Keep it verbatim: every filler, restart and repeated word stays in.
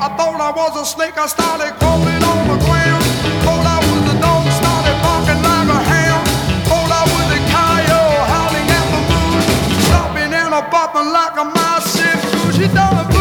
I thought I was a snake, I started crawling on the ground. Thought I was a dog, started barking like a hound. Thought I was a coyote howling at the moon, stopping and a bopping like a mouse. Said, "She done a